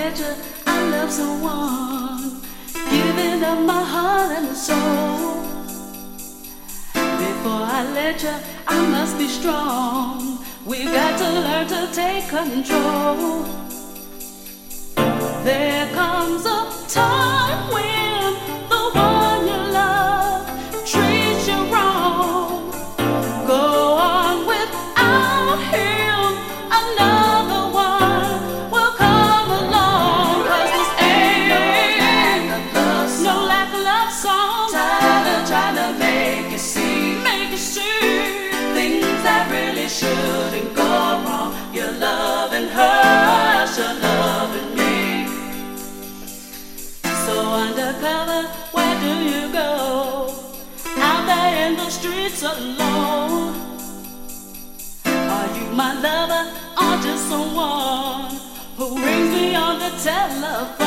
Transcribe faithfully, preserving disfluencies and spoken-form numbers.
let you, I love someone, giving up my heart and soul. Before I let you, I must be strong. We've got to learn to take control. There comes a time when the one you love treats you wrong. Go on without him, another one will come along. 'Cause this ain't no lack of love song. Tired of trying to make you see, Make it see things that really shouldn't go wrong. You're loving her, you're loving me. so undercover. Where do you go? Out there in the streets alone. Are you my lover or just someone who rings me on the telephone?